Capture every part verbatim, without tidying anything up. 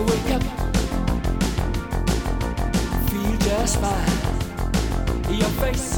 wake up, feel just fine. Your face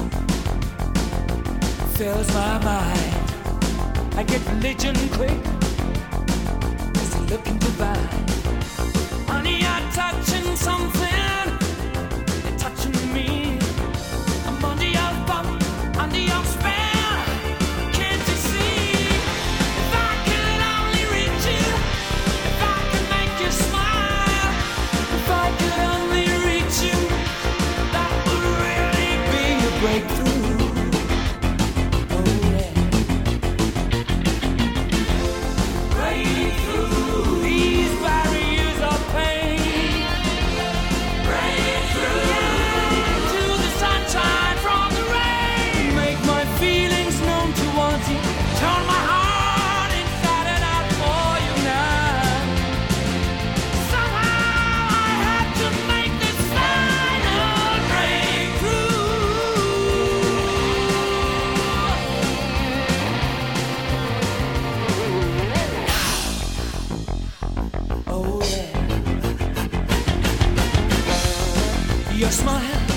fills my mind. I get religion quick, cause you're looking divine. Honey, you're touching something, you're touching me. I'm under your thumb, under your spell. Can't you see? If I could only reach you, if I could make you smile, if I could only reach you, that would really be a breakthrough. Oh yeah. Breakthrough. These barriers of pain. Breakthrough. Yeah, to the sunshine from the rain. Make my feelings known towards you. Turn my heart inside and out for you now. Somehow I had to make this final breakthrough. Oh yeah. Your smile